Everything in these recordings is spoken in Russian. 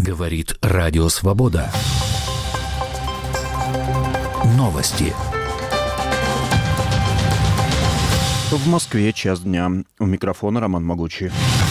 Говорит Радио Свобода. Новости. В Москве час дня. У микрофона Роман Могучий.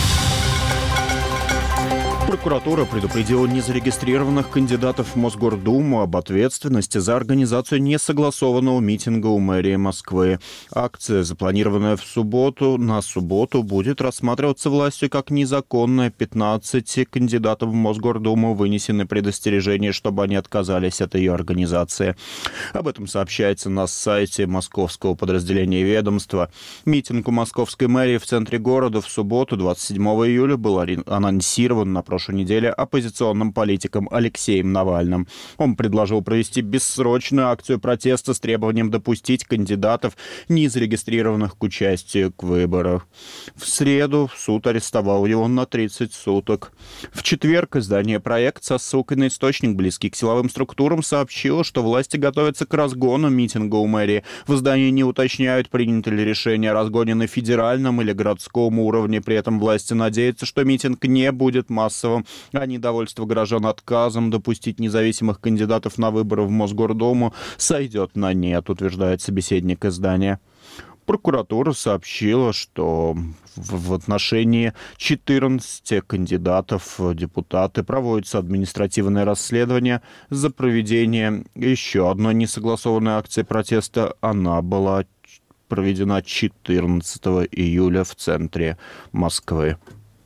Прокуратура предупредила незарегистрированных кандидатов в Мосгордуму об ответственности за организацию несогласованного митинга у мэрии Москвы. Акция, запланированная на субботу, будет рассматриваться властью как незаконная. 15 кандидатов в Мосгордуму вынесены предостережения, чтобы они отказались от ее организации. Об этом сообщается на сайте московского подразделения ведомства. Митинг у московской мэрии в центре города в субботу, 27 июля, был анонсирован на прошлой неделе оппозиционным политиком Алексеем Навальным. Он предложил провести бессрочную акцию протеста с требованием допустить кандидатов, не зарегистрированных к участию в выборах. В среду суд арестовал его на 30 суток. В четверг издание «Проект» со ссылкой на источник, близкий к силовым структурам, сообщило, что власти готовятся к разгону митинга у мэрии. В издании не уточняют, принято ли решение о разгоне на федеральном или городском уровне. При этом власти надеются, что митинг не будет массовым, а недовольство горожан отказом допустить независимых кандидатов на выборы в Мосгордуму сойдет на нет, утверждает собеседник издания. Прокуратура сообщила, что в отношении 14 кандидатов в депутаты проводится административное расследование за проведение еще одной несогласованной акции протеста. Она была проведена 14 июля в центре Москвы.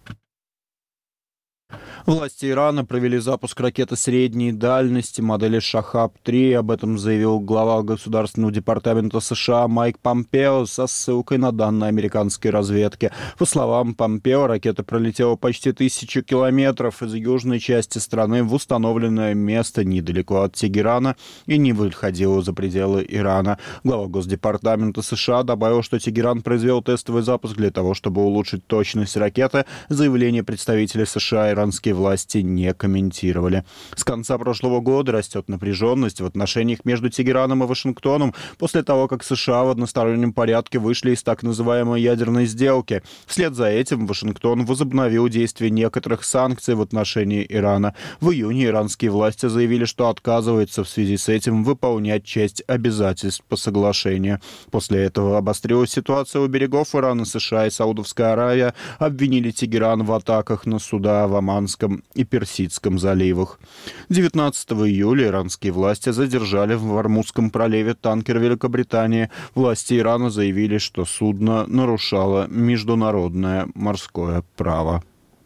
Власти Ирана провели запуск ракеты средней дальности модели «Шахаб-3». Об этом заявил глава Государственного департамента США Майк Помпео со ссылкой на данные американской разведки. По словам Помпео, ракета пролетела почти 1000 километров из южной части страны в установленное место недалеко от Тегерана и не выходила за пределы Ирана. Глава Госдепартамента США добавил, что Тегеран произвел тестовый запуск для того, чтобы улучшить точность ракеты. Заявление представителей США иранские власти не комментировали. С конца прошлого года растет напряженность в отношениях между Тегераном и Вашингтоном после того, как США в одностороннем порядке вышли из так называемой ядерной сделки. Вслед за этим Вашингтон возобновил действие некоторых санкций в отношении Ирана. В июне иранские власти заявили, что отказываются в связи с этим выполнять часть обязательств по соглашению. После этого обострилась ситуация у берегов Ирана. США и Саудовская Аравия обвинили Тегеран в атаках на суда в Оманском и Персидском заливах. 19 июля иранские власти задержали в Ормузском проливе танкер Великобритании. Власти Ирана заявили, что судно нарушало международное морское право.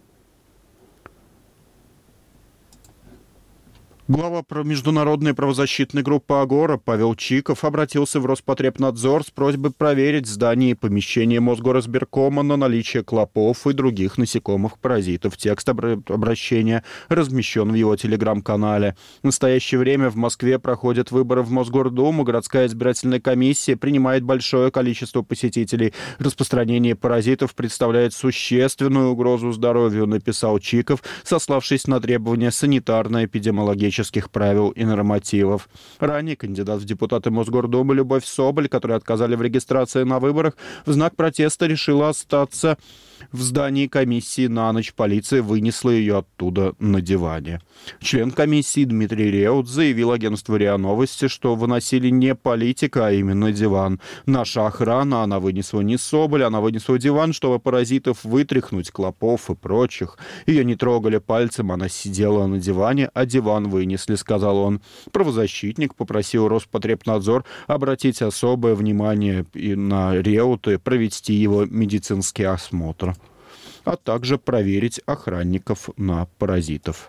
Глава международной правозащитной группы «Агора» Павел Чиков обратился в Роспотребнадзор с просьбой проверить здание и помещение Мосгоризбиркома на наличие клопов и других насекомых-паразитов. Текст обращения размещен в его телеграм-канале. В настоящее время в Москве проходят выборы в Мосгордуму. Городская избирательная комиссия принимает большое количество посетителей. Распространение паразитов представляет существенную угрозу здоровью, написал Чиков, сославшись на требования санитарно-эпидемиологических правил и нормативов. Ранее кандидат в депутаты Мосгордумы Любовь Соболь, которой отказали в регистрации на выборах, в знак протеста решила остаться в здании комиссии на ночь. Полиция вынесла ее оттуда на диване. Член комиссии Дмитрий Реут заявил агентству РИА Новости, что выносили не политика, а именно диван. Наша охрана, она вынесла не Соболь, она вынесла диван, чтобы паразитов вытряхнуть, клопов и прочих. Ее не трогали пальцем, она сидела на диване, а диван вынесли, сказал он. Правозащитник попросил Роспотребнадзор обратить особое внимание и на Реута и провести его медицинский осмотр, а также проверить охранников на паразитов.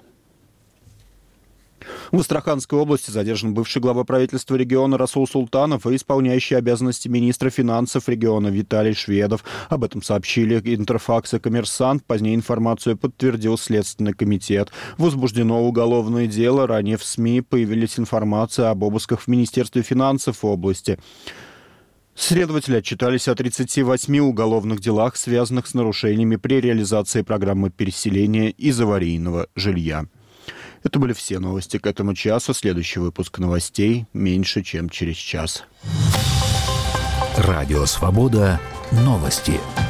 В Астраханской области задержан бывший глава правительства региона Расул Султанов и исполняющий обязанности министра финансов региона Виталий Шведов. Об этом сообщили Интерфакс и Коммерсант. Позднее информацию подтвердил Следственный комитет. Возбуждено уголовное дело. Ранее в СМИ появилась информация об обысках в Министерстве финансов области. Следователи отчитались о 38 уголовных делах, связанных с нарушениями при реализации программы переселения из аварийного жилья. Это были все новости к этому часу. Следующий выпуск новостей меньше, чем через час. Радио «Свобода». Новости.